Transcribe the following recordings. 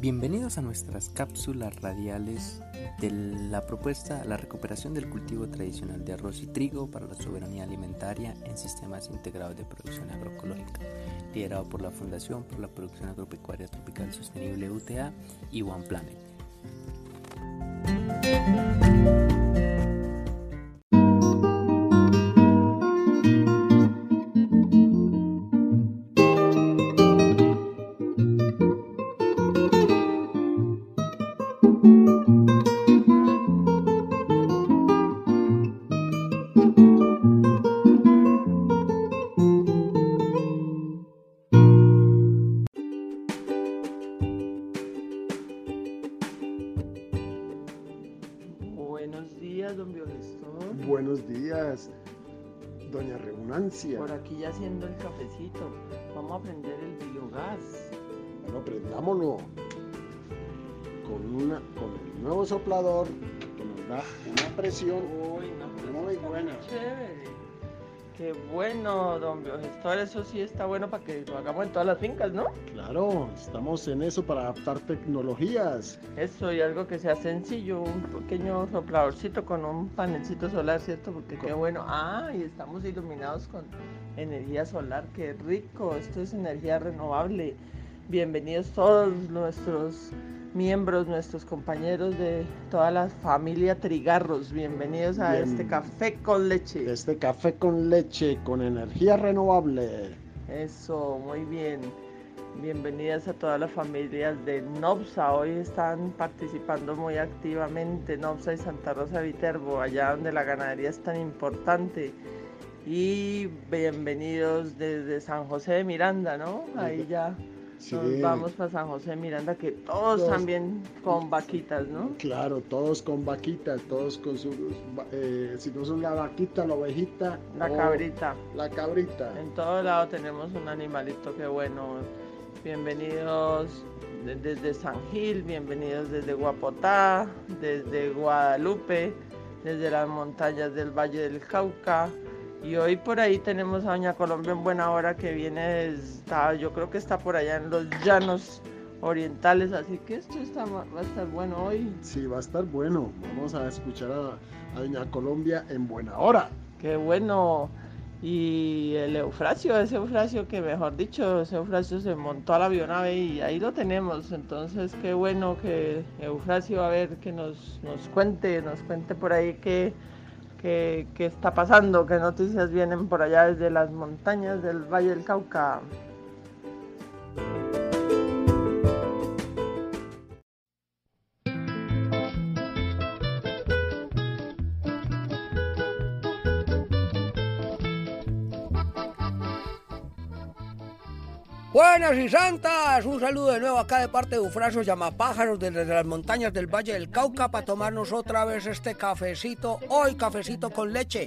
Bienvenidos a nuestras cápsulas radiales de la propuesta a la recuperación del cultivo tradicional de arroz y trigo para la soberanía alimentaria en sistemas integrados de producción agroecológica, liderado por la Fundación por la Producción Agropecuaria Tropical Sostenible UTA y One Planet. Buenos días, don Biogestor. Buenos días, doña Reunancia. Por aquí ya haciendo el cafecito. Vamos a prender el biogás. Bueno, prendámoslo con el nuevo soplador que nos da una presión Uy, no, muy buena. Chévere. Qué bueno, don Biogestor. Eso sí está bueno para que lo hagamos en todas las fincas, ¿no? Claro, estamos en eso para adaptar tecnologías. Eso, y algo que sea sencillo, un pequeño sopladorcito con un panelcito solar, ¿cierto? Porque qué bueno. Y estamos iluminados con energía solar, qué rico. Esto es energía renovable. Bienvenidos todos nuestros miembros, nuestros compañeros de toda la familia Trigarros. Bienvenidos a este café con leche. Este café con leche con energía renovable. Eso, muy bien. Bienvenidas a todas las familias de NOPSA. Hoy están participando muy activamente NOPSA y Santa Rosa de Viterbo, allá donde la ganadería es tan importante. Y bienvenidos desde San José de Miranda, ¿no? Ahí ya Sí. nos vamos para San José de Miranda, que todos también con vaquitas, ¿no? Claro, todos con vaquitas, todos con sus, si no son la vaquita, la ovejita, La cabrita. La cabrita. En todo lado tenemos un animalito, qué bueno. Bienvenidos desde San Gil, bienvenidos desde Guapotá, desde Guadalupe, desde las montañas del Valle del Cauca. Y hoy por ahí tenemos a Doña Colombia en buena hora, que viene, yo creo que está por allá en los llanos orientales, así que esto va a estar bueno hoy. Sí, va a estar bueno. Vamos a escuchar a Doña Colombia en buena hora. Qué bueno. Y el ese Eufrasio que mejor dicho, ese Eufrasio se montó a la avionave y ahí lo tenemos. Entonces qué bueno que Eufrasio, a ver, que nos cuente por ahí qué está pasando, qué noticias vienen por allá desde las montañas del Valle del Cauca. Buenas y santas, un saludo de nuevo acá de parte de Eufrasio Llamapájaros desde las montañas del Valle del Cauca para tomarnos otra vez este cafecito, hoy cafecito con leche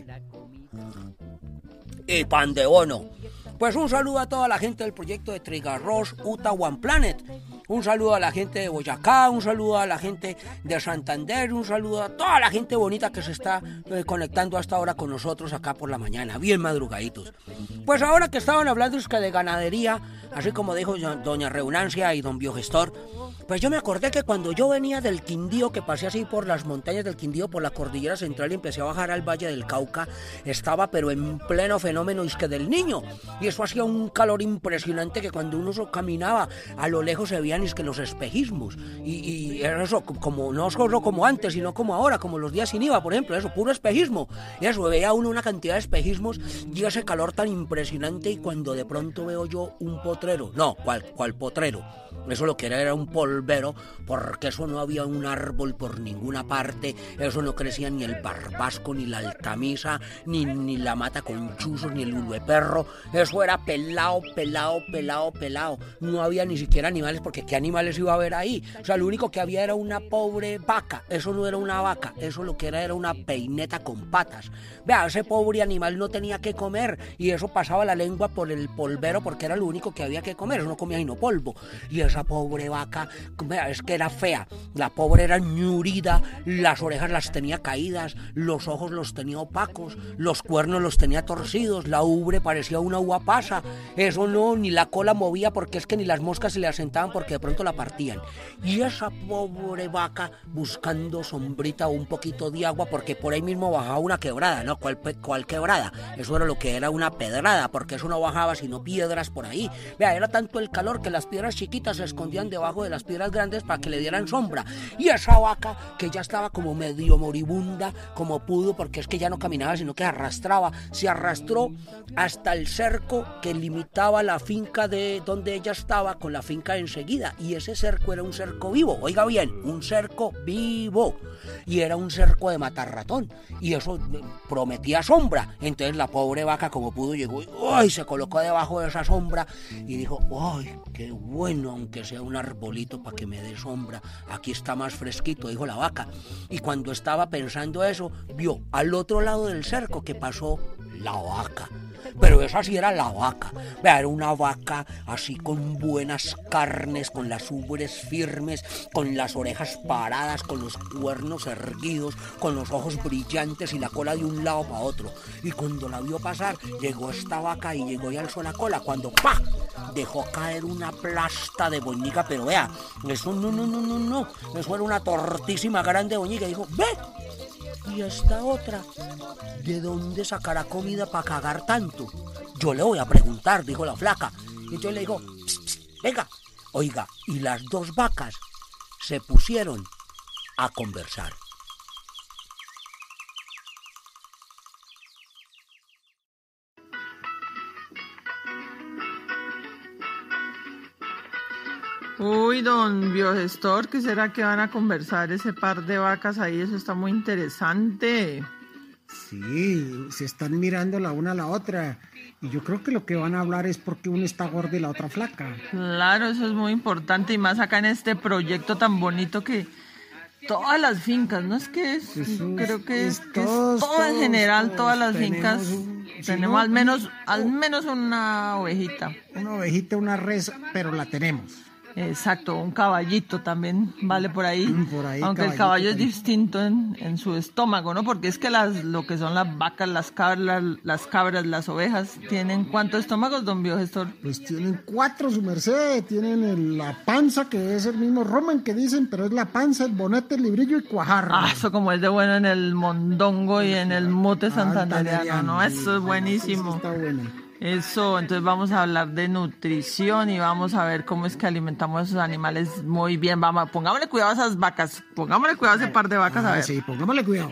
y pan de bono. Pues un saludo a toda la gente del proyecto de Trigarros UTA One Planet, un saludo a la gente de Boyacá, un saludo a la gente de Santander, un saludo a toda la gente bonita que se está conectando hasta ahora con nosotros acá por la mañana, bien madrugaditos. Pues ahora que estaban hablando es que de ganadería, así como dijo doña Reunancia y don Biogestor, pues yo me acordé que cuando yo venía del Quindío, que pasé así por las montañas del Quindío, por la cordillera central y empecé a bajar al Valle del Cauca, estaba pero en pleno fenómeno isque del Niño, y eso hacía un calor impresionante que cuando uno caminaba a lo lejos se veían isque los espejismos, y eso como no solo como antes, sino como ahora, como los días sin IVA, por ejemplo, eso, puro espejismo, y eso, veía uno una cantidad de espejismos y ese calor tan impresionante, y cuando de pronto veo yo un potrero, no, ¿cuál potrero? Eso lo que era un polvero, porque eso no había un árbol por ninguna parte, eso no crecía ni el barbasco, ni la altamisa, ni la mata con chuzos, ni el ulueperro, eso era pelado, no había ni siquiera animales, porque ¿qué animales iba a haber ahí? O sea, lo único que había era una pobre vaca, eso no era una vaca, eso lo que era una peineta con patas. Vea, ese pobre animal no tenía que comer, y eso pasaba la lengua por el polvero, porque era lo único que había que comer, eso no comía sino polvo, y esa pobre vaca, es que era fea, la pobre era ñurida, las orejas las tenía caídas, los ojos los tenía opacos, los cuernos los tenía torcidos, la ubre parecía una uva pasa, eso no, ni la cola movía porque es que ni las moscas se le asentaban porque de pronto la partían. Y esa pobre vaca buscando sombrita o un poquito de agua, porque por ahí mismo bajaba una quebrada, ¿no? ¿Cuál quebrada? Eso era lo que era una pedrada, porque eso no bajaba sino piedras por ahí. Vea, era tanto el calor que las piedras chiquitas se escondían debajo de las piedras grandes para que le dieran sombra. Y esa vaca, que ya estaba como medio moribunda, como pudo, porque es que ya no caminaba sino que se arrastró hasta el cerco que limitaba la finca de donde ella estaba con la finca enseguida, y ese cerco era un cerco vivo, oiga bien, un cerco vivo, y era un cerco de matarratón, y eso prometía sombra. Entonces la pobre vaca, como pudo, llegó y se colocó debajo de esa sombra y dijo: ¡ay, qué bueno, aunque sea un arbolito para que me dé sombra! Aquí está más fresquito, dijo la vaca. Y cuando estaba pensando eso, vio al otro lado del cerco que pasó la vaca. Pero esa sí era la vaca. Vea, era una vaca así con buenas carnes, con las ubres firmes, con las orejas paradas, con los cuernos erguidos, con los ojos brillantes y la cola de un lado para otro. Y cuando la vio pasar, llegó esta vaca y llegó y alzó la cola. Cuando ¡pa! Dejó caer una plasta de boñiga, pero vea, eso no. Eso era una tortísima grande boñiga. Y dijo: ¡ve! ¿Y esta otra? ¿De dónde sacará comida para cagar tanto? Yo le voy a preguntar, dijo la flaca. Y entonces le dijo: pss, pss, venga, oiga, y las dos vacas se pusieron a conversar. Uy, don biogestor, ¿qué será que van a conversar ese par de vacas ahí? Eso está muy interesante. Sí, se están mirando la una a la otra. Y yo creo que lo que van a hablar es porque una está gorda y la otra flaca. Claro, eso es muy importante, y más acá en este proyecto tan bonito que todas las fincas, ¿no? Es que creo que es todo en general, todas las fincas tenemos al menos una ovejita. Una ovejita, una res, pero la tenemos. Exacto, un caballito también vale por ahí, aunque el caballo es distinto en su estómago, ¿no? Porque es que lo que son las vacas, las cabras, las ovejas, ¿tienen cuántos estómagos, don biogestor? Pues tienen 4, su merced. Tienen la panza, que es el mismo Roman que dicen, pero es la panza, el bonete, el librillo y cuajarro. Ah, eso como es de bueno en el mondongo y en el mote santandereano, ¿no? Eso es buenísimo. Eso está bueno. Eso, entonces vamos a hablar de nutrición y vamos a ver cómo es que alimentamos a esos animales muy bien. Vamos, pongámosle cuidado a esas vacas, pongámosle cuidado a ese par de vacas, a ver. Sí, pongámosle cuidado.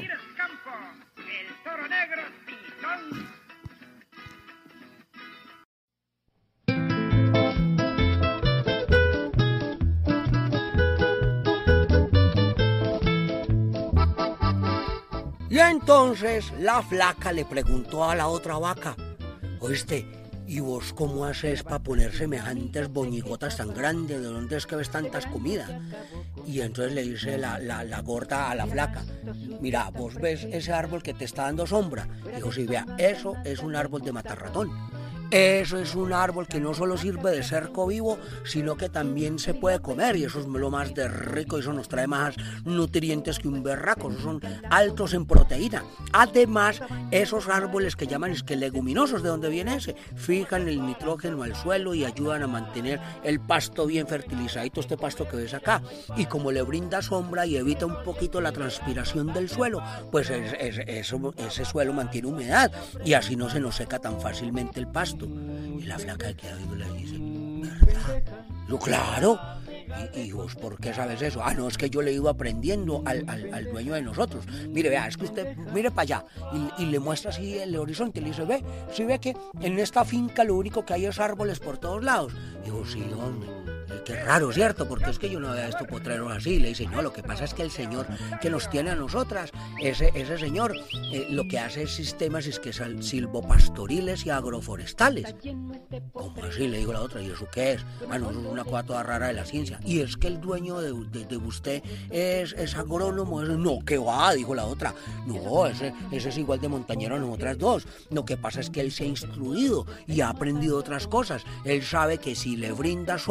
Y entonces la flaca le preguntó a la otra vaca: oíste, ¿y vos cómo haces para poner semejantes boñigotas tan grandes? ¿De dónde es que ves tantas comidas? Y entonces le dice la gorda a la flaca: mira, ¿vos ves ese árbol que te está dando sombra? Dijo: sí, vea, eso es un árbol de matarratón. Eso es un árbol que no solo sirve de cerco vivo, sino que también se puede comer, y eso es lo más de rico, y eso nos trae más nutrientes que un berraco, esos son altos en proteína. Además, esos árboles que llaman leguminosos, ¿de dónde viene ese? Fijan el nitrógeno al suelo y ayudan a mantener el pasto bien fertilizadito, este pasto que ves acá, y como le brinda sombra y evita un poquito la transpiración del suelo, pues ese suelo mantiene humedad, y así no se nos seca tan fácilmente el pasto. Y la flaca queda viendo y le dice: ¿verdad? Yo, claro. ¿Y vos por qué sabes eso? Ah, no, es que yo le he ido aprendiendo al dueño de nosotros. Mire, vea, es que usted mire para allá y le muestra así el horizonte. Le dice: ve, ¿sí ve que en esta finca lo único que hay es árboles por todos lados? Digo: sí, ¿dónde? Qué raro, ¿cierto? Porque es que yo no había visto potreros así. Le dice: no, lo que pasa es que el señor que nos tiene a nosotras, ese señor, lo que hace es sistemas silvopastoriles y agroforestales. ¿Cómo así? Le digo a la otra. ¿Y eso qué es? Ah, no, eso es una cosa toda rara de la ciencia. Y es que el dueño de usted es agrónomo. No, ¿qué va? Dijo la otra. No, ese es igual de montañero a nosotras dos. Lo que pasa es que él se ha instruido y ha aprendido otras cosas. Él sabe que si le brinda sombra a los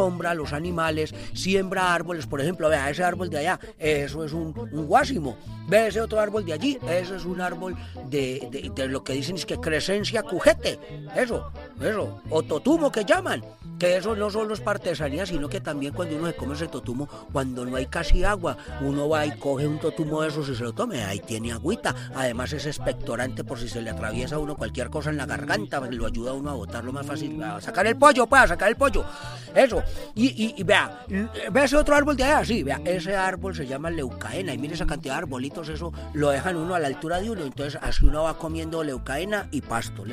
los animales, siembra árboles, por ejemplo, vea ese árbol de allá, eso es un guásimo, ve ese otro árbol de allí, eso es un árbol de lo que dicen es que crecencia cujete, eso, o totumo que llaman, que eso no solo es para artesanía, sino que también cuando uno se come ese totumo, cuando no hay casi agua, uno va y coge un totumo de esos y se lo tome, ahí tiene agüita, además es expectorante por si se le atraviesa a uno cualquier cosa en la garganta, lo ayuda a uno a botarlo más fácil, a sacar el pollo, pues, a sacar el pollo, eso, y vea, ve ese otro árbol de allá, sí, vea, ese árbol se llama leucaena, y mire esa cantidad de arbolitos, eso lo dejan uno a la altura de uno, entonces así uno va comiendo leucaena y pasto,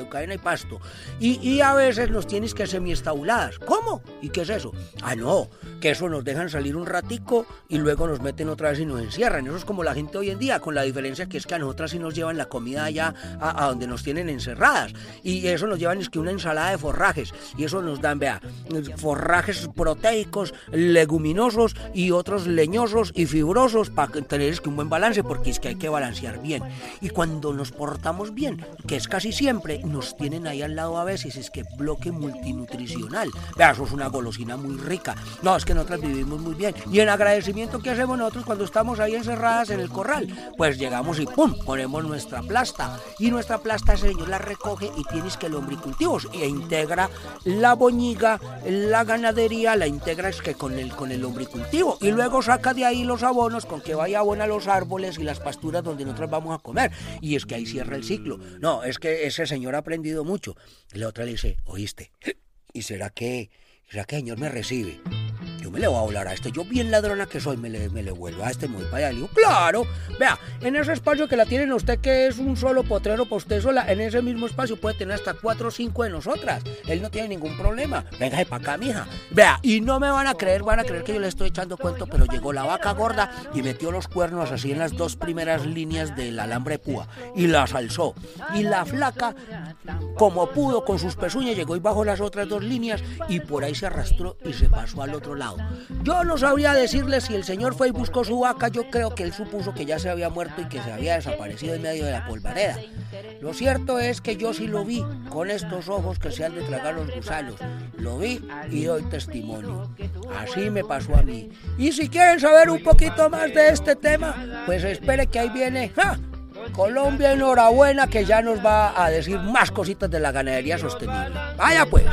y a veces nos tienes que semiestauladas. ¿Cómo? ¿Y qué es eso? Ah, no, que eso nos dejan salir un ratico y luego nos meten otra vez y nos encierran. Eso es como la gente hoy en día, con la diferencia que es que a nosotras sí nos llevan la comida allá a donde nos tienen encerradas. Y eso nos llevan es que una ensalada de forrajes. Y eso nos dan, vea, forrajes proteicos, leguminosos y otros leñosos y fibrosos para tener es que un buen balance, porque es que hay que balancear bien. Y cuando nos portamos bien, que es casi siempre, nos tienen ahí al lado a veces es que bloque multinutricional. Vea, eso es una golosina muy rica. No, es que nosotros vivimos muy bien. Y en agradecimiento, ¿qué hacemos nosotros cuando estamos ahí encerradas en el corral? Pues llegamos y ¡pum! Ponemos nuestra plasta. Y nuestra plasta, ese señor la recoge y tienes que lombricultivos. E integra la boñiga, la ganadería, la integra es que con el lombricultivo. Y luego saca de ahí los abonos con que vaya abona los árboles y las pasturas donde nosotros vamos a comer. Y es que ahí cierra el ciclo. No, es que ese señor ha aprendido mucho. Y la otra le dice, ¿oíste? ¿Y será que el señor me recibe? Yo me le voy a volar a este, yo bien ladrona que soy, me le vuelvo a este, muy para allá. Le digo, claro, vea, en ese espacio que la tienen usted, que es un solo potrero para usted sola, en ese mismo espacio puede tener hasta 4 o 5 de nosotras. Él no tiene ningún problema. Véngase para acá, mija. Vea, y no me van a creer que yo le estoy echando cuento, pero llegó la vaca gorda y metió los cuernos así en las 2 primeras líneas del alambre de púa y las alzó. Y la flaca, como pudo, con sus pezuñas, llegó y bajó las otras 2 líneas y por ahí se arrastró y se pasó al otro lado. Yo no sabría decirle si el señor fue y buscó su vaca, yo creo que él supuso que ya se había muerto y que se había desaparecido en medio de la polvareda. Lo cierto es que yo sí lo vi, con estos ojos que se han de tragar los gusanos. Lo vi y doy testimonio. Así me pasó a mí. Y si quieren saber un poquito más de este tema, pues espere que ahí viene... ¡ja! Colombia, enhorabuena, que ya nos va a decir más cositas de la ganadería sostenible. Vaya pues.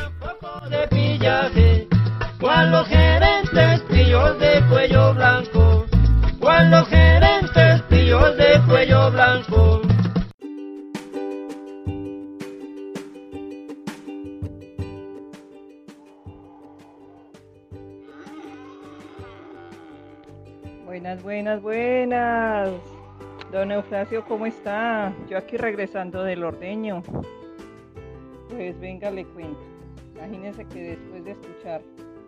Cual los gerentes pillos de cuello blanco, cual los gerentes pillos de cuello blanco. Buenas. Don Eufrasio, ¿cómo está? Yo aquí regresando del ordeño. Pues venga, le cuento. Imagínense que después de escuchar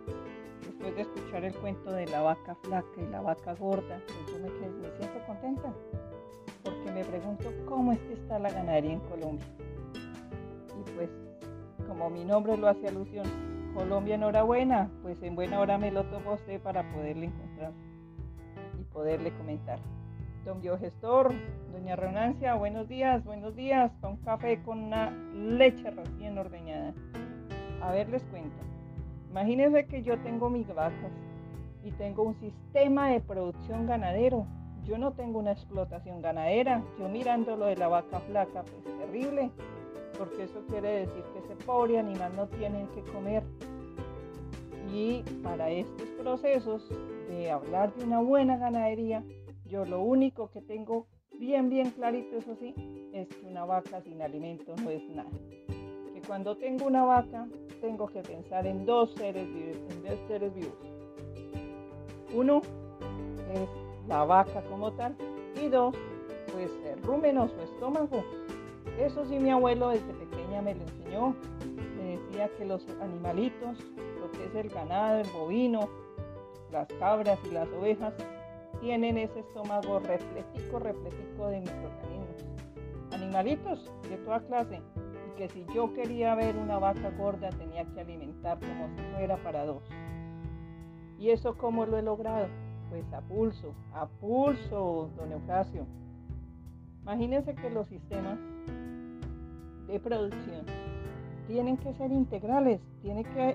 el cuento de la vaca flaca y la vaca gorda, pues yo me siento contenta, porque me pregunto cómo es que está la ganadería en Colombia. Y pues, como mi nombre lo hace alusión, Colombia, enhorabuena, pues en buena hora me lo tomo a usted para poderle encontrar y poderle comentar. Don biogestor, doña Renancia, buenos días, para un café con una leche recién ordeñada. A ver, les cuento. Imagínense que yo tengo mis vacas y tengo un sistema de producción ganadero. Yo no tengo una explotación ganadera. Yo mirando lo de la vaca flaca, pues terrible, porque eso quiere decir que ese pobre animal no tiene que comer. Y para estos procesos de hablar de una buena ganadería, yo lo único que tengo bien clarito, eso sí, es que una vaca sin alimento no es nada. Que cuando tengo una vaca, tengo que pensar en 2 seres vivos. Uno es la vaca como tal, y 2, pues el rúmeno, su estómago. Eso sí, mi abuelo desde pequeña me lo enseñó. Me decía que los animalitos, lo que es el ganado, el bovino, las cabras y las ovejas, tienen ese estómago repletico de microorganismos. Animalitos de toda clase. Y que si yo quería ver una vaca gorda, tenía que alimentar como si fuera para 2. ¿Y eso cómo lo he logrado? Pues a pulso, don Eufrasio. Imagínense que los sistemas de producción tienen que ser integrales, tiene que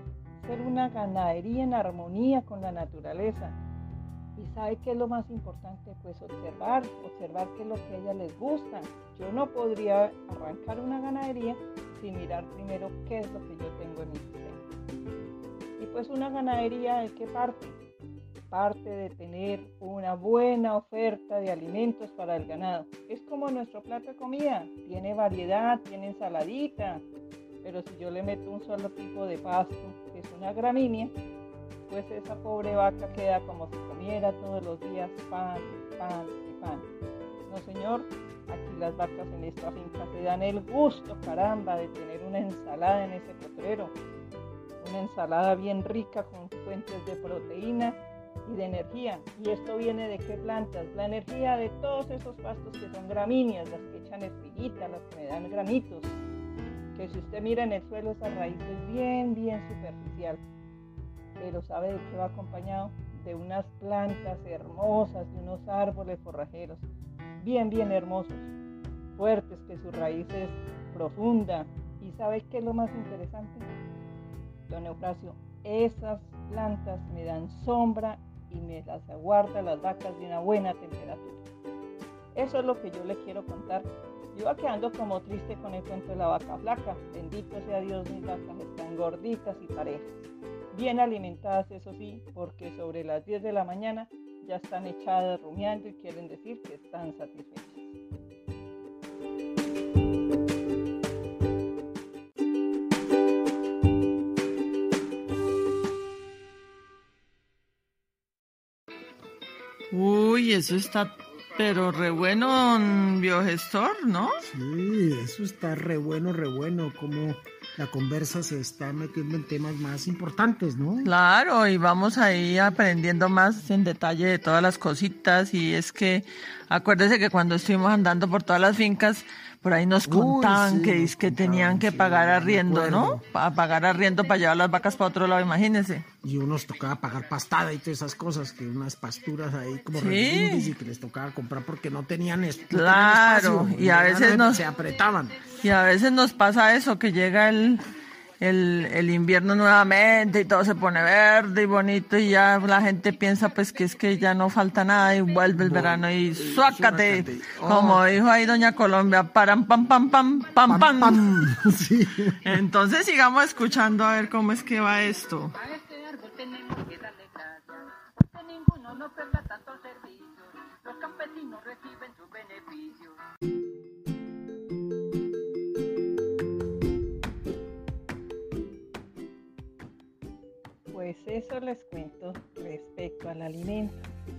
hacer una ganadería en armonía con la naturaleza. ¿Y sabe qué es lo más importante? Pues observar qué es lo que a ellas les gusta. Yo no podría arrancar una ganadería sin mirar primero qué es lo que yo tengo en mi sistema. Y pues una ganadería, ¿de qué parte? Parte de tener una buena oferta de alimentos para el ganado. Es como nuestro plato de comida, tiene variedad, tiene ensaladita, pero si yo le meto un solo tipo de pasto, que es una gramínea, pues esa pobre vaca queda como si comiera todos los días pan, pan y pan. No señor, aquí las vacas en esta finca se dan el gusto, caramba, de tener una ensalada en ese potrero. Una ensalada bien rica con fuentes de proteína y de energía. ¿Y esto viene de qué plantas? La energía de todos esos pastos que son gramíneas, las que echan espiguitas, las que me dan granitos. Que si usted mira en el suelo, esa raíz es bien superficial. Pero ¿sabe de qué va acompañado? De unas plantas hermosas, de unos árboles forrajeros, bien hermosos, fuertes, que su raíz es profunda. ¿Y sabe qué es lo más interesante? Don Eufrasio, esas plantas me dan sombra y me las aguarda las vacas de una buena temperatura. Eso es lo que yo le quiero contar. Yo iba quedando como triste con el cuento de la vaca flaca. Bendito sea Dios, mis vacas están gorditas y parejas. Bien alimentadas, eso sí, porque sobre las 10 de la mañana ya están echadas rumiando y quieren decir que están satisfechas. Uy, eso está pero re bueno, biogestor, ¿no? Sí, eso está re bueno, como la conversa se está metiendo en temas más importantes, ¿no? Claro, y vamos ahí aprendiendo más en detalle de todas las cositas. Y es que acuérdese que cuando estuvimos andando por todas las fincas, por ahí nos contaban que tenían que pagar arriendo, ¿no? Para pagar arriendo para llevar las vacas para otro lado, imagínense. Y unos tocaba pagar pastada y todas esas cosas, que unas pasturas ahí como sí, y que les tocaba comprar porque no tenían claro, espacio, y a veces se apretaban. Y a veces nos pasa eso, que llega el invierno nuevamente y todo se pone verde y bonito y ya la gente piensa pues que es que ya no falta nada y vuelve el verano y suácate, como dijo ahí doña Colombia, param pam pam pam pam pam, pam. Sí. Entonces sigamos escuchando a ver cómo es que va esto. A este árbol tenemos que darle gracias, porque ninguno nos presta tanto servicio, los campesinos reciben sus beneficios. Pues eso les cuento respecto al alimento.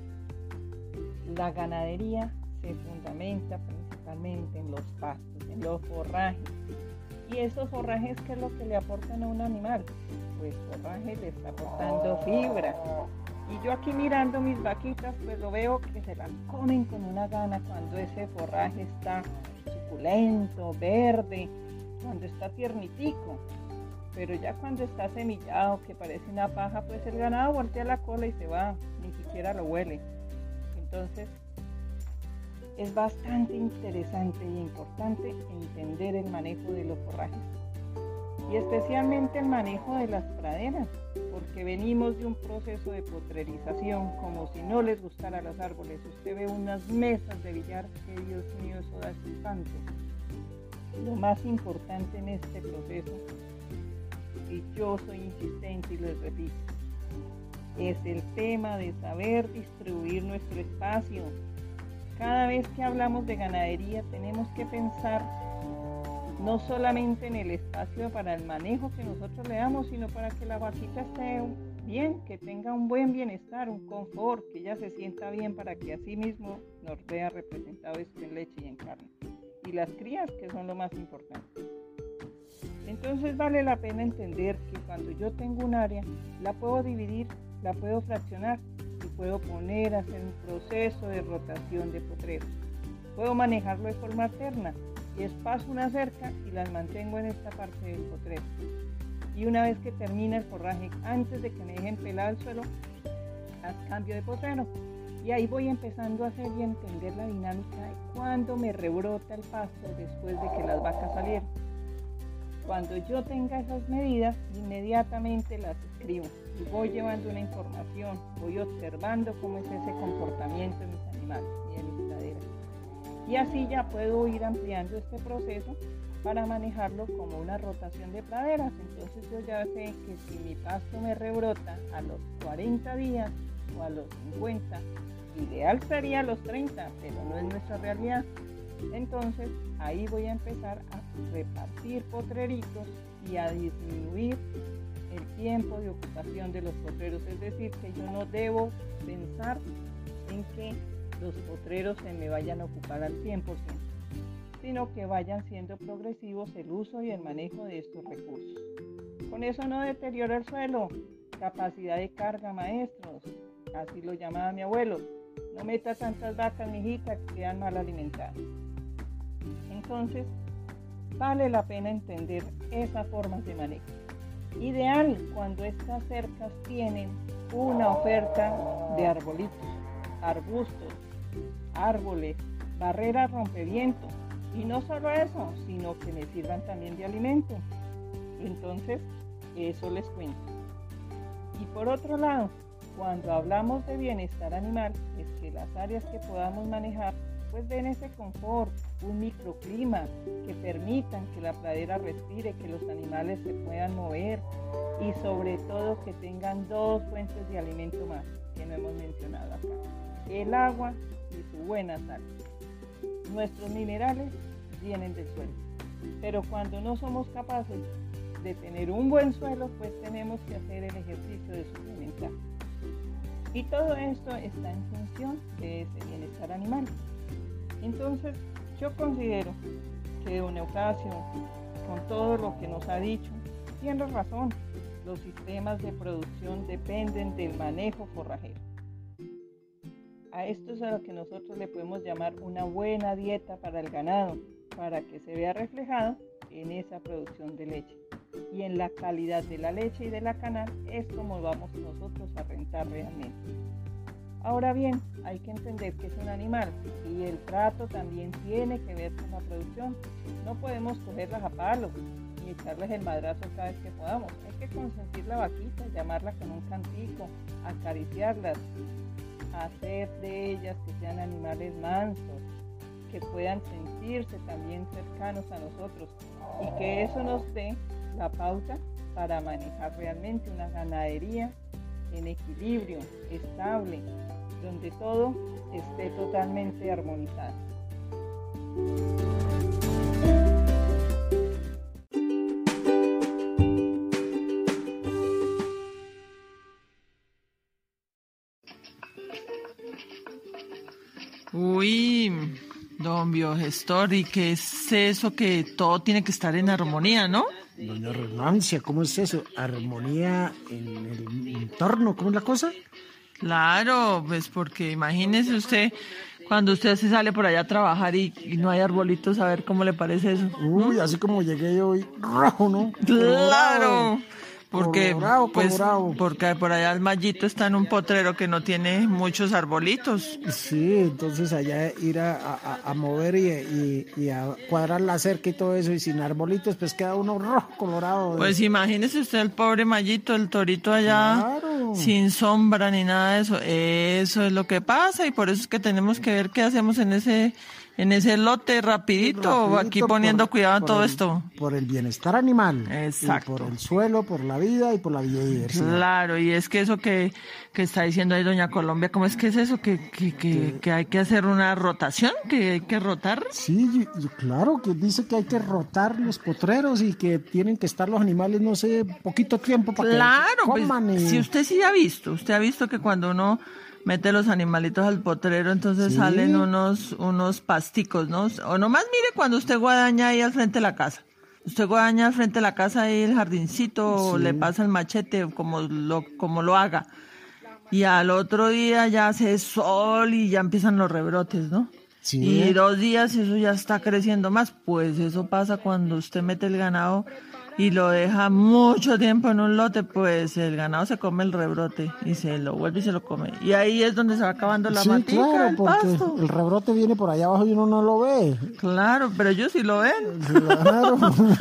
La ganadería se fundamenta principalmente en los pastos, en los forrajes. ¿Y esos forrajes qué es lo que le aportan a un animal? Pues forraje le está aportando fibra. Y yo aquí mirando mis vaquitas, pues lo veo que se las comen con una gana cuando ese forraje está suculento, verde, cuando está tiernitico. Pero ya cuando está semillado, que parece una paja, pues el ganado voltea la cola y se va, ni siquiera lo huele. Entonces, es bastante interesante e importante entender el manejo de los forrajes. Y especialmente el manejo de las praderas, porque venimos de un proceso de potrerización, como si no les gustara los árboles. Usted ve unas mesas de billar, que Dios mío, eso da espanto. Lo más importante en este proceso, y yo soy insistente y les repito, es el tema de saber distribuir nuestro espacio. Cada vez que hablamos de ganadería tenemos que pensar no solamente en el espacio para el manejo que nosotros le damos, sino para que la vaquita esté bien, que tenga un buen bienestar, un confort, que ella se sienta bien para que así mismo nos vea representado esto en leche y en carne. Y las crías, que son lo más importante. Entonces vale la pena entender que cuando yo tengo un área, la puedo dividir, la puedo fraccionar y puedo poner a hacer un proceso de rotación de potreros. Puedo manejarlo de forma alterna y paso una cerca y las mantengo en esta parte del potrero. Y una vez que termina el forraje, antes de que me dejen pelar el suelo, las cambio de potrero. Y ahí voy empezando a hacer y a entender la dinámica de cuándo me rebrota el pasto después de que las vacas salieron. Cuando yo tenga esas medidas, inmediatamente las escribo y voy llevando una información, voy observando cómo es ese comportamiento de mis animales y de mis praderas. Y así ya puedo ir ampliando este proceso para manejarlo como una rotación de praderas. Entonces yo ya sé que si mi pasto me rebrota a los 40 días o a los 50, ideal sería a los 30, pero no es nuestra realidad. Entonces ahí voy a empezar a repartir potreritos y a disminuir el tiempo de ocupación de los potreros. Es decir, que yo no debo pensar en que los potreros se me vayan a ocupar al 100%, sino que vayan siendo progresivos el uso y el manejo de estos recursos. Con eso no deteriora el suelo. Capacidad de carga, maestros, así lo llamaba mi abuelo. No meta tantas vacas, mijita, que quedan mal alimentadas. Entonces, vale la pena entender esas formas de manejo. Ideal cuando estas cercas tienen una oferta de arbolitos, arbustos, árboles, barreras rompevientos. Y no solo eso, sino que me sirvan también de alimento. Entonces, eso les cuento. Y por otro lado, cuando hablamos de bienestar animal, es que las áreas que podamos manejar pues den ese confort, un microclima que permitan que la pradera respire, que los animales se puedan mover y sobre todo que tengan dos fuentes de alimento más que no hemos mencionado acá: el agua y su buena sal. Nuestros minerales vienen del suelo, pero cuando no somos capaces de tener un buen suelo, pues tenemos que hacer el ejercicio de suplementar. Y todo esto está en función de ese bienestar animal. Entonces, yo considero que don Eucasio, con todo lo que nos ha dicho, tiene razón. Los sistemas de producción dependen del manejo forrajero. A esto es a lo que nosotros le podemos llamar una buena dieta para el ganado, para que se vea reflejado en esa producción de leche. Y en la calidad de la leche y de la canal es como vamos nosotros a rentar realmente. Ahora bien, hay que entender que es un animal y el trato también tiene que ver con la producción. No podemos cogerlas a palos y echarles el madrazo cada vez que podamos. Hay que consentir la vaquita, llamarla con un cantico, acariciarlas, hacer de ellas que sean animales mansos, que puedan sentirse también cercanos a nosotros y que eso nos dé la pauta para manejar realmente una ganadería en equilibrio, estable, donde todo esté totalmente armonizado. Uy, don biogestor, ¿y qué es eso que todo tiene que estar en armonía, no? Doña Renuncia, ¿cómo es eso? ¿Armonía en el entorno? ¿Cómo es la cosa? Claro, pues porque imagínese usted, cuando usted se sale por allá a trabajar y no hay arbolitos, a ver cómo le parece eso. Uy, así como llegué yo hoy, rojo, ¿no? Claro, porque colorado, pues colorado. porque por allá el Mallito está en un potrero que no tiene muchos arbolitos. Sí, entonces allá ir a mover y a cuadrar la cerca y todo eso, y sin arbolitos, pues queda uno rojo, colorado. Pues imagínese usted el pobre Mallito, el torito allá, Claro. sin sombra ni nada de eso. Eso es lo que pasa y por eso es que tenemos que ver qué hacemos en ese lote rapidito aquí poniendo cuidado en todo esto. Por el bienestar animal. Exacto. Y por el suelo, por la vida y por la biodiversidad. Claro, y es que eso que está diciendo ahí doña Colombia, ¿cómo es que es eso? Que hay que hacer una rotación, que hay que rotar. Sí, claro, que dice que hay que rotar los potreros y que tienen que estar los animales, no sé, poquito tiempo para Claro, que coman. pues, si usted sí usted ha visto que cuando uno mete los animalitos al potrero, entonces Sí. salen unos pasticos, ¿no? O nomás mire cuando usted guadaña ahí al frente de la casa. Usted guadaña al frente de la casa ahí el jardincito, o Sí. le pasa el machete, como lo haga. Y al otro día ya hace sol y ya empiezan los rebrotes, ¿no? Sí. Y 2 días eso ya está creciendo más. Pues eso pasa cuando usted mete el ganado y lo deja mucho tiempo en un lote, pues el ganado se come el rebrote y se lo vuelve y se lo come. Y ahí es donde se va acabando la Sí, matica, claro, el porque pasto. el rebrote viene por allá abajo y uno no lo ve. Claro, pero ellos sí lo ven. Claro.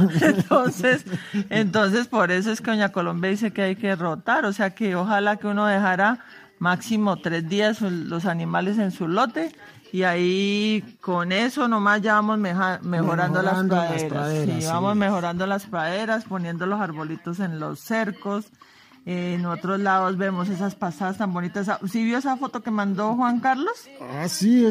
Entonces por eso es que doña Colombia dice que hay que rotar, o sea que ojalá que uno dejara máximo 3 días los animales en su lote y ahí con eso nomás ya vamos mejorando las praderas. Sí, vamos mejorando las praderas, poniendo los arbolitos en los cercos. En otros lados vemos esas pasadas tan bonitas. ¿Sí vio esa foto que mandó Juan Carlos? Ah, sí,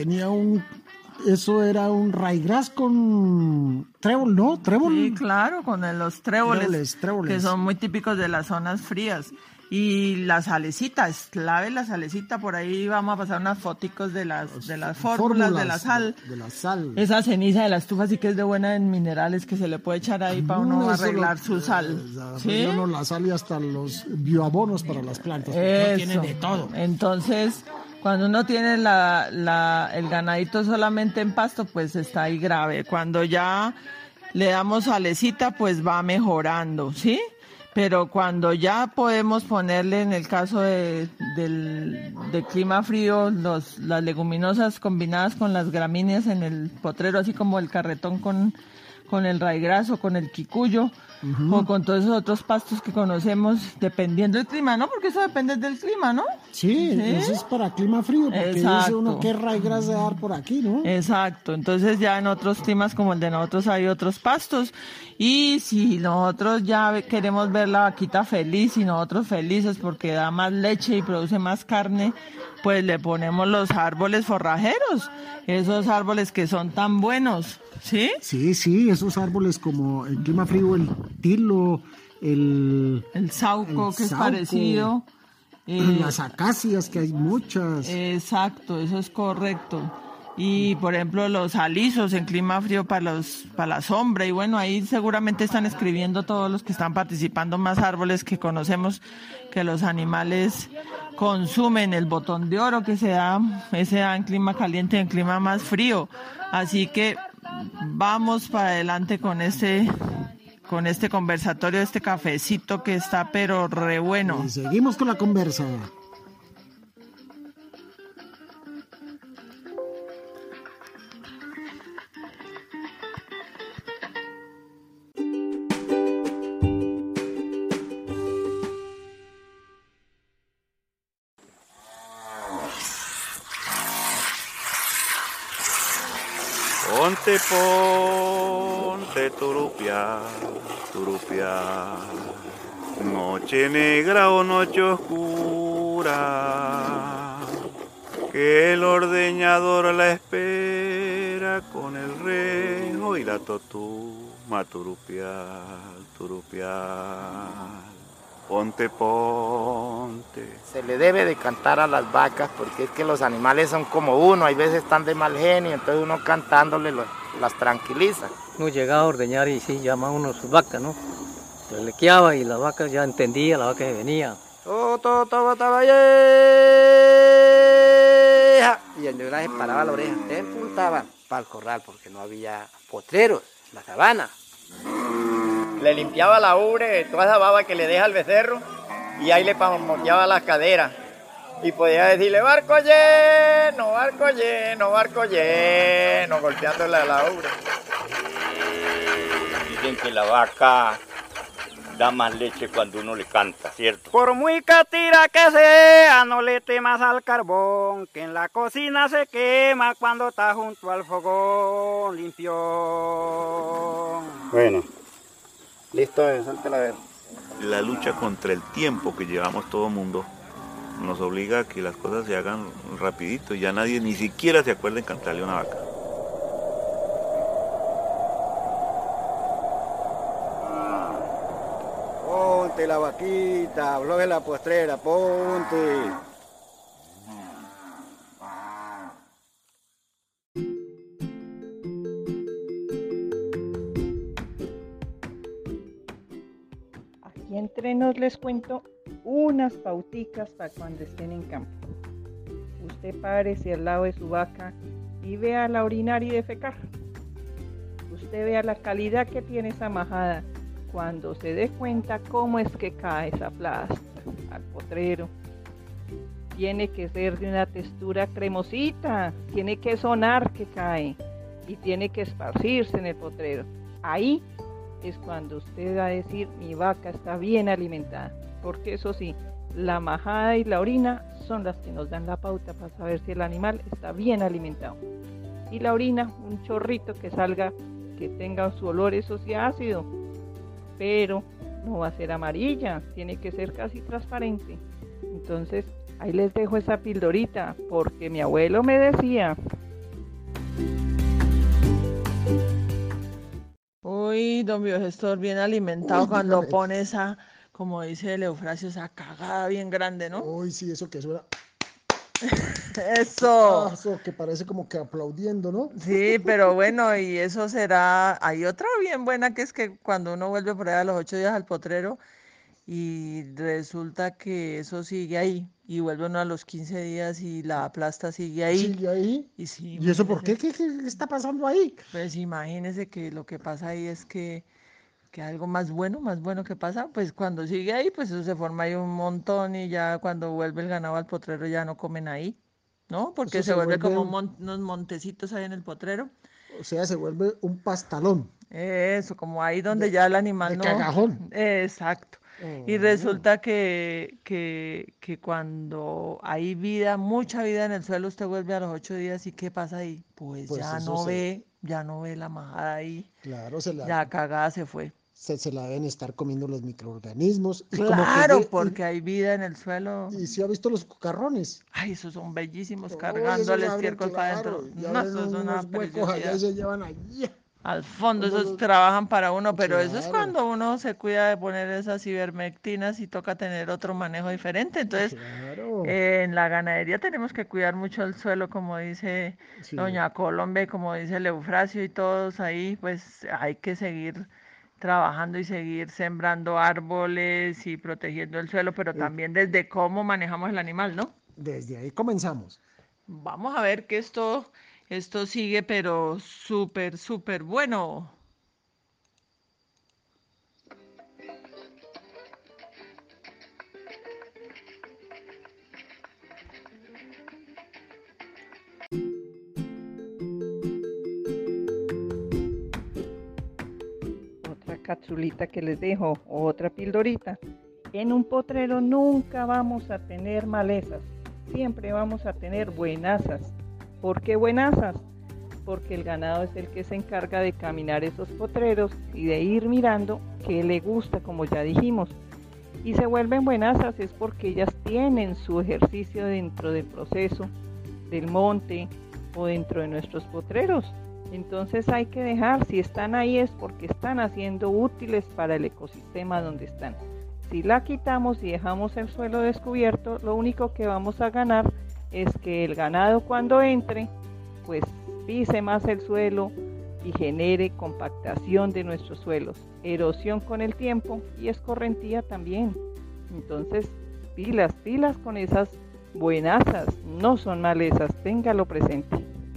eso era un ryegrass con trébol, ¿no? Trébol. Sí, claro, con los tréboles, Tréboles. que son muy típicos de las zonas frías. Y la salecita, es clave la salecita, por ahí vamos a pasar unas foticos de las fórmulas de la sal. De la sal. Esa ceniza de la estufa sí que es de buena en minerales, que se le puede echar ahí para uno arreglar su sal. ¿Sí? Uno la sal y hasta los bioabonos para las plantas. Eso. Tiene de todo. Entonces, cuando uno tiene el ganadito solamente en pasto, pues está ahí grave. Cuando ya le damos salecita, pues va mejorando, ¿sí? Pero cuando ya podemos ponerle, en el caso del clima frío, las leguminosas combinadas con las gramíneas en el potrero, así como el carretón con el ryegrass o con el quicuyo, o con todos esos otros pastos que conocemos, dependiendo del clima, ¿no? Porque eso depende del clima, ¿no? Sí, eso es para clima frío, porque dice uno que ryegrass de dar por aquí, ¿no? Exacto, entonces ya en otros climas como el de nosotros hay otros pastos, y si nosotros ya queremos ver la vaquita feliz y nosotros felices porque da más leche y produce más carne, pues le ponemos los árboles forrajeros, esos árboles que son tan buenos, ¿sí? Sí, esos árboles como en clima frío, el tilo, el sauco, que es sauco, parecido. Las acacias, que hay muchas. Exacto, eso es correcto. Y por ejemplo los alisos en clima frío para la sombra, y bueno, ahí seguramente están escribiendo todos los que están participando más árboles que conocemos que los animales consumen, el botón de oro que se da en clima caliente y en clima más frío. Así que vamos para adelante con este conversatorio, este cafecito que está pero re bueno. Y seguimos con la conversa. Ponte, turupia, noche negra o noche oscura, que el ordeñador la espera con el rejo y la totuma, turupia. Ponte. Se le debe de cantar a las vacas porque es que los animales son como uno, hay veces están de mal genio, entonces uno cantándole las tranquiliza. Uno llegaba a ordeñar y sí, llama uno a sus vacas, ¿no? Se le queaba y la vaca ya entendía, la vaca que venía. Y el negra se paraba la oreja, se empuntaba para el corral porque no había potreros, la sabana. Le limpiaba la ubre de toda esa baba que le deja al becerro y ahí le pamoteaba las caderas y podía decirle barco lleno, golpeándole a la ubre. Dicen que la vaca da más leche cuando uno le canta, ¿cierto? Por muy catira que sea, no le temas al carbón, que en la cocina se quema cuando está junto al fogón limpio. Bueno. Listo, suelte la vez. La lucha contra el tiempo que llevamos todo el mundo nos obliga a que las cosas se hagan rapidito y ya nadie ni siquiera se acuerda en cantarle a una vaca. Ponte la vaquita, afloje la postrera, ponte. Aquí entre nos les cuento unas pauticas para cuando estén en campo. Usted párese al lado de su vaca y vea la orinar y defecar. Usted vea la calidad que tiene esa majada cuando se dé cuenta cómo es que cae esa plasta al potrero, tiene que ser de una textura cremosita, tiene que sonar que cae y tiene que esparcirse en el potrero. Ahí es cuando usted va a decir, mi vaca está bien alimentada, porque eso sí, la majada y la orina son las que nos dan la pauta para saber si el animal está bien alimentado. Y la orina, un chorrito que salga, que tenga su olor, eso sí, ácido, pero no va a ser amarilla, tiene que ser casi transparente. Entonces, ahí les dejo esa pildorita, porque mi abuelo me decía. Uy, don Biogestor, bien alimentado. Cuando pone esa, como dice el Eufrasio, esa cagada bien grande, ¿no? Uy, sí, eso que suena. Eso. Eso que parece como que aplaudiendo, ¿no? Sí, pero bueno, y eso será. Hay otra bien buena que es que cuando uno vuelve por ahí a los 8 días al potrero y resulta que eso sigue ahí y vuelve uno a los 15 días y la plasta sigue ahí. ¿Sigue ahí? Y sí, ¿Y eso por qué? imagínese. ¿Qué está pasando ahí? Pues imagínese que lo que pasa ahí es que algo más bueno que pasa, pues cuando sigue ahí, pues eso se forma ahí un montón y ya cuando vuelve el ganado al potrero ya no comen ahí, ¿no? Porque Eso se se vuelve como vuelve, unos montecitos ahí en el potrero. o sea, se vuelve un pastalón Eso, como ahí donde de, ya el animal de no... cagajón. Exacto. Y resulta que cuando hay vida, mucha vida en el suelo, usted vuelve a los 8 días y ¿qué pasa ahí? Pues Pues ya eso no ve, ya no ve la majada ahí, claro, ya cagada se fue. se la deben estar comiendo los microorganismos. Y Claro, porque hay vida en el suelo. Y si ha visto los cucarrones. Ay, esos son bellísimos, Uy, cargando el esos abren, estiércol para adentro. claro, y No, abren eso es una unos huecos allá preciosidad. y se llevan allí. Al fondo, Uno esos los- trabajan para uno, pero eso es Claro. cuando uno se cuida de poner esas ivermectinas y toca tener otro manejo diferente. Entonces, Claro. en la ganadería tenemos que cuidar mucho el suelo, como dice Sí. doña Colombe, como dice el Eufrasio y todos ahí, pues hay que seguir trabajando y seguir sembrando árboles y protegiendo el suelo, pero también desde cómo manejamos el animal, ¿no? Desde ahí comenzamos. Vamos a ver que esto sigue, pero súper, súper bueno. Otra capsulita que les dejo, otra pildorita. En un potrero nunca vamos a tener malezas, siempre vamos a tener buenazas. ¿Por qué buenazas? Porque el ganado es el que se encarga de caminar esos potreros y de ir mirando qué le gusta, como ya dijimos. Y se vuelven buenazas es porque ellas tienen su ejercicio dentro del proceso del monte o dentro de nuestros potreros. Entonces hay que dejar, si están ahí es porque están haciendo útiles para el ecosistema donde están. Si la quitamos y dejamos el suelo descubierto, lo único que vamos a ganar es que el ganado cuando entre, pues pise más el suelo y genere compactación de nuestros suelos, erosión con el tiempo y escorrentía también. Entonces, pilas con esas buenazas, no son malezas, téngalo presente.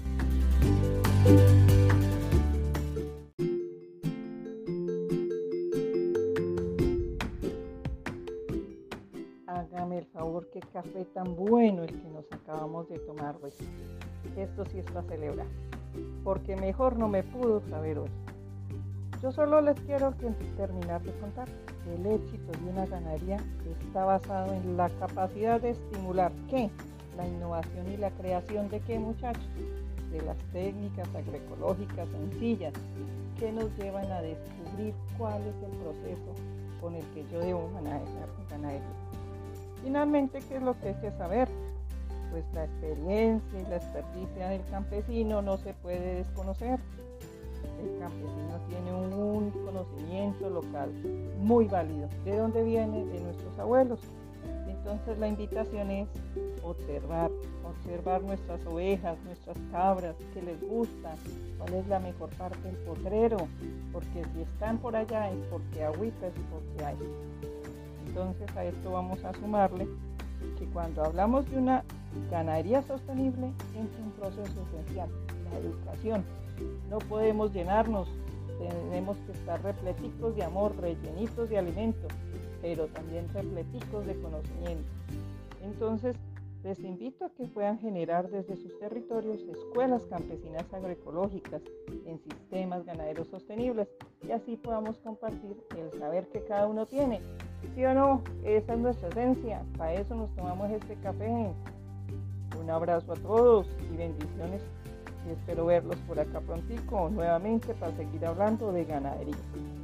Hágame el favor, qué café tan bueno el que nos acabamos de tomar hoy. Esto sí es para celebrar, porque mejor no me pudo saber hoy. Yo solo les quiero terminar de contar que el éxito de una ganadería está basado en la capacidad de estimular ¿qué? La innovación y la creación de ¿qué, muchachos? De las técnicas agroecológicas sencillas que nos llevan a descubrir cuál es el proceso con el que yo debo manejar ganadería. Finalmente, ¿qué es lo que hay que saber? Pues la experiencia y la experticia del campesino no se puede desconocer. El campesino tiene un conocimiento local muy válido. ¿De dónde viene? De nuestros abuelos. Entonces la invitación es observar nuestras ovejas, nuestras cabras, qué les gusta, cuál es la mejor parte del potrero, porque si están por allá es porque agüita es porque hay. Entonces a esto vamos a sumarle que cuando hablamos de una ganadería sostenible entra un proceso esencial, la educación. No podemos llenarnos tenemos que estar repleticos de amor, rellenitos de alimento, pero también repleticos de conocimiento. Entonces, les invito a que puedan generar desde sus territorios escuelas campesinas agroecológicas en sistemas ganaderos sostenibles y así podamos compartir el saber que cada uno tiene. ¿Sí o no? Esa es nuestra esencia. Para eso nos tomamos este café. Un abrazo a todos y bendiciones. Y espero verlos por acá prontico nuevamente para seguir hablando de ganadería.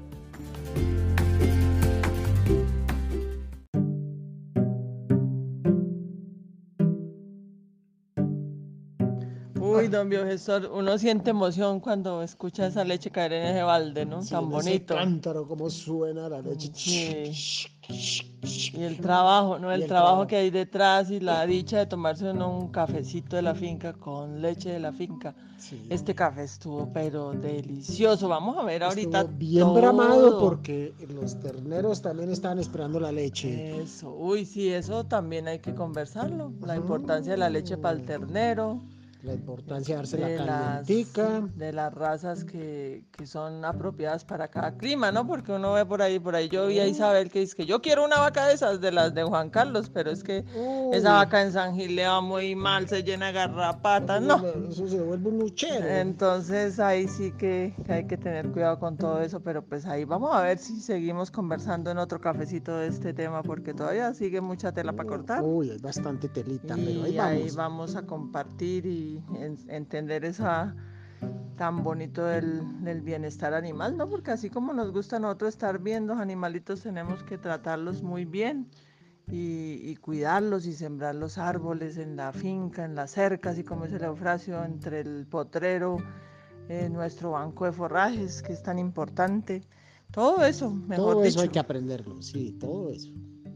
Uy, don biogestor, uno siente emoción cuando escucha esa leche caer en ese balde, ¿no? Sí, Tan bonito. Ese cántaro, cómo suena la leche. Sí. Y el trabajo, ¿no? El trabajo que hay detrás y la dicha de tomarse uno un cafecito de la finca con leche de la finca. Sí. Este café estuvo pero delicioso. Vamos a ver ahorita Estuvo bien todo. bramado porque los terneros también estaban esperando la leche. Eso, uy, sí, eso también hay que conversarlo. La importancia de la leche para el ternero. La importancia de dársela calientica. De las razas que son apropiadas para cada clima, ¿no? Porque uno ve por ahí yo vi a Isabel que dice que yo quiero una vaca de esas, de las de Juan Carlos, pero es que esa vaca en San Gil le va muy mal, se llena de garrapatas, no. Eso se vuelve un luchero. Entonces ahí sí que hay que tener cuidado con todo eso, pero pues ahí vamos a ver si seguimos conversando en otro cafecito de este tema, porque todavía sigue mucha tela para cortar. Uy, hay bastante telita, pero Y ahí vamos a compartir y entender esa tan bonito del bienestar animal, ¿no? Porque así como nos gusta a nosotros estar viendo animalitos, tenemos que tratarlos muy bien y cuidarlos y sembrar los árboles en la finca, en las cercas, y como es el Eufrasio, entre el potrero, nuestro banco de forrajes, que es tan importante. Todo eso, mejor dicho. Todo eso hay que aprenderlo, sí, todo eso.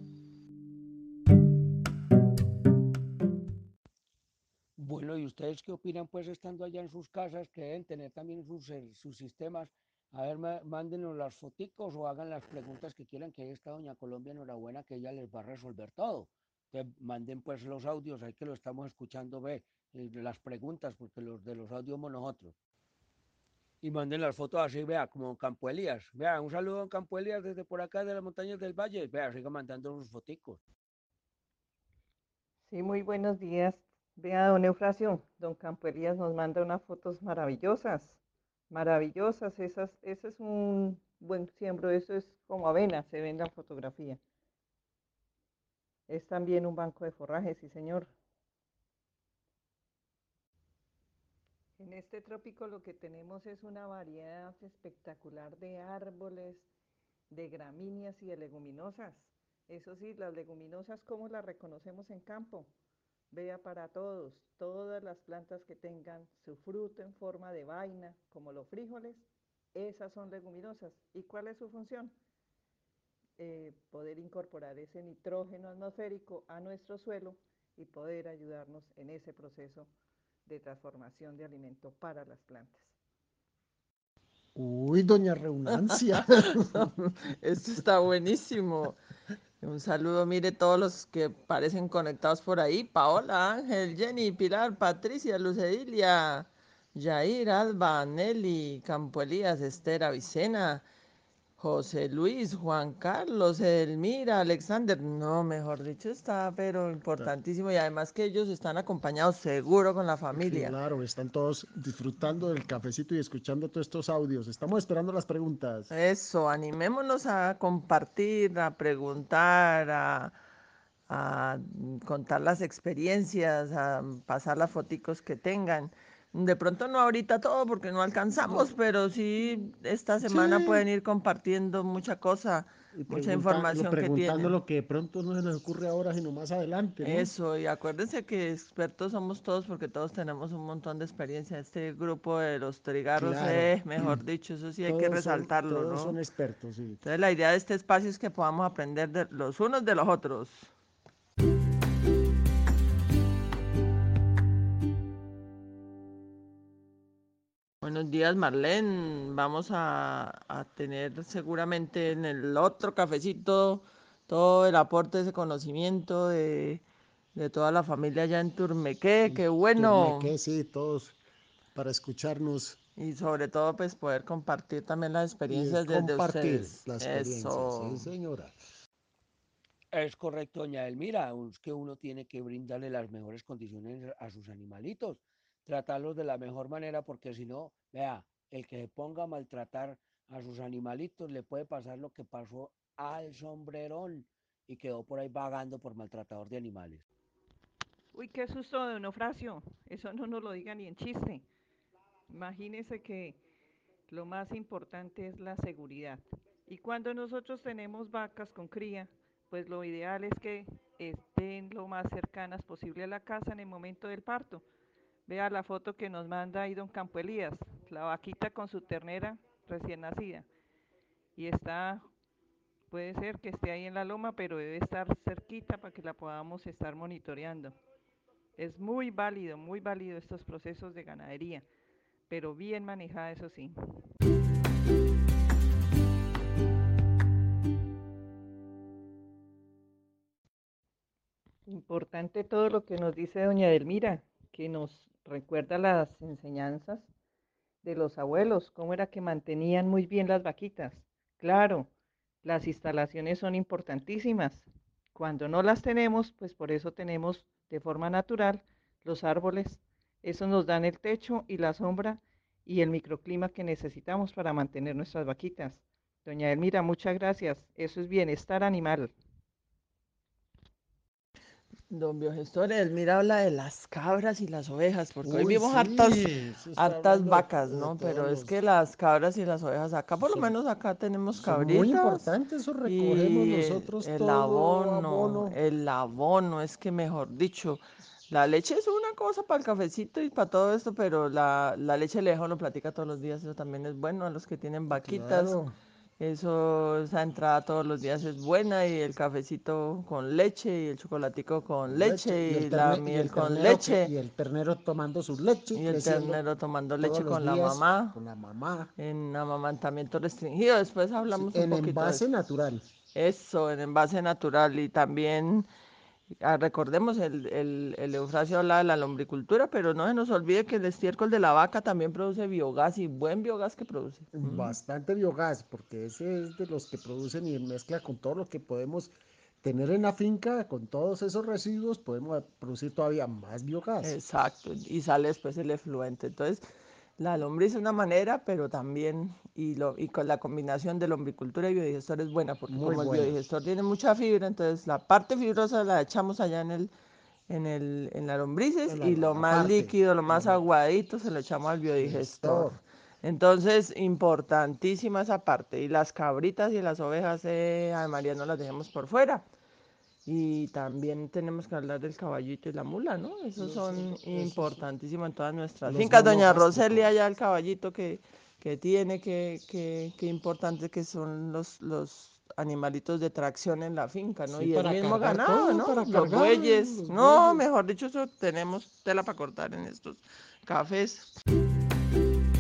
Bueno, ¿y ustedes qué opinan, pues, estando allá en sus casas, que deben tener también sus sistemas? A ver, mándenos las foticos o hagan las preguntas que quieran, que ahí está doña Colombia, enhorabuena, que ella les va a resolver todo. Entonces, manden pues los audios, ahí que lo estamos escuchando, las preguntas, porque los de los audios somos nosotros. Y manden las fotos así, vea, como Campo Elías. Vea, un saludo a Campo Elías desde por acá de las montañas del Valle. Vea, siga mandando sus foticos. Sí, muy buenos días. Vea, don Eufrasio, don Campo Elías nos manda unas fotos maravillosas, maravillosas. Ese es un buen siembro, eso es como avena, se ve en la fotografía. Es también un banco de forraje, sí señor. En este trópico lo que tenemos es una variedad espectacular de árboles, de gramíneas y de leguminosas. Eso sí, las leguminosas, ¿cómo las reconocemos en campo? Vea, para todos, todas las plantas que tengan su fruto en forma de vaina, como los frijoles, esas son leguminosas. ¿Y cuál es su función? Poder incorporar ese nitrógeno atmosférico a nuestro suelo y poder ayudarnos en ese proceso de transformación de alimento para las plantas. Uy, doña Reunancia. Esto está buenísimo. Un saludo, mire todos los que parecen conectados por ahí. Paola, Ángel, Jenny, Pilar, Patricia, Lucedilia, Yair, Alba, Nelly, Campo Elías, Esther, Avicena, José Luis, Juan Carlos, Edelmira, Alexander. No, mejor dicho, está pero importantísimo. Y además que ellos están acompañados seguro con la familia. Sí, claro, están todos disfrutando del cafecito y escuchando todos estos audios. Estamos esperando las preguntas. Eso, animémonos a compartir, a preguntar, a contar las experiencias, a pasar las foticos que tengan. De pronto no ahorita todo porque no alcanzamos, pero sí esta semana pueden ir compartiendo mucha cosa, mucha información que preguntando tienen. lo que de pronto no se les ocurre ahora, sino más adelante, ¿no? Eso, y acuérdense que expertos somos todos porque todos tenemos un montón de experiencia. Este grupo de los trigarros, Claro. mejor dicho, eso sí hay que resaltarlo, todos ¿no? son expertos, sí. Entonces la idea de este espacio es que podamos aprender de los unos de los otros. Buenos días, Marlene. Vamos a tener seguramente en el otro cafecito todo el aporte de ese conocimiento de toda la familia allá en Turmequé. ¡Qué bueno! Turmequé, sí, todos para escucharnos Y sobre todo, pues poder compartir también las Y experiencias desde compartir ustedes. la experiencia, sí, Eso. señora. Es correcto, doña Elmira, es que uno tiene que brindarle las mejores condiciones a sus animalitos, tratarlos de la mejor manera, porque si no, vea, el que se ponga a maltratar a sus animalitos le puede pasar lo que pasó al sombrerón y quedó por ahí vagando por maltratador de animales. Uy, qué susto, don Eufrasio. Eso no nos lo diga ni en chiste. Imagínese que lo más importante es la seguridad. Y cuando nosotros tenemos vacas con cría, pues lo ideal es que estén lo más cercanas posible a la casa en el momento del parto. Vea la foto que nos manda ahí don Campo Elías, la vaquita con su ternera recién nacida. Y está, puede ser que esté ahí en la loma, pero debe estar cerquita para que la podamos estar monitoreando. Es muy válido estos procesos de ganadería, pero bien manejada, eso sí. Importante todo lo que nos dice doña Delmira, que nos recuerda las enseñanzas de los abuelos, cómo era que mantenían muy bien las vaquitas. Claro, las instalaciones son importantísimas. Cuando no las tenemos, pues por eso tenemos de forma natural los árboles. Eso nos dan el techo y la sombra y el microclima que necesitamos para mantener nuestras vaquitas. Doña Elmira, muchas gracias. Eso es bienestar animal. Don Biogestor, Elmira habla de las cabras y las ovejas, porque hoy Uy, vimos sí, se está hartas hablando vacas, de ¿no? todos Pero es los... que las cabras y las ovejas, acá por lo Son, menos acá tenemos son muy cabritas importantes, eso recogemos y nosotros todo abono. el abono, es que mejor dicho, la leche es una cosa para el cafecito y para todo esto, pero la leche de leche lo platica todos los días, eso también es bueno a los que tienen vaquitas. Claro. Eso, esa entrada todos los días es buena y el cafecito con leche y el chocolatico con Leche leche y y la miel con leche y el ternero tomando su leche y y el creciendo ternero tomando todos leche los con la días mamá con la mamá. en amamantamiento restringido. Después Sí, hablamos un en poquito de envase eso. natural. Eso, en envase natural y también recordemos, el Eufrasio habla de la lombricultura, pero no se nos olvide que el estiércol de la vaca también produce biogás y buen biogás que produce. Bastante biogás, porque ese es de los que producen y mezcla con todo lo que podemos tener en la finca, con todos esos residuos, podemos producir todavía más biogás. Exacto, y sale después el efluente. Entonces, la lombriz es una manera, pero también, y con la combinación de lombricultura y biodigestor es buena, porque Muy como el buena. biodigestor tiene mucha fibra, entonces la parte fibrosa la echamos allá en las lombrices y lo más Aparte, líquido, lo más aguadito se lo echamos al biodigestor. gestor. Entonces, importantísima esa parte. Y las cabritas y las ovejas, a María no las dejemos por fuera. Y también tenemos que hablar del caballito y la mula, ¿no? Esos son importantísimos en todas nuestras Los fincas. Doña monogástricos. Roselia, ya el caballito que tiene, que importante que son los animalitos de tracción en la finca, ¿no? Sí, y el para mismo cargar ganado, todo, ¿no? para Los cargar bueyes. los No, bueyes. mejor dicho, eso tenemos tela para cortar en estos cafés.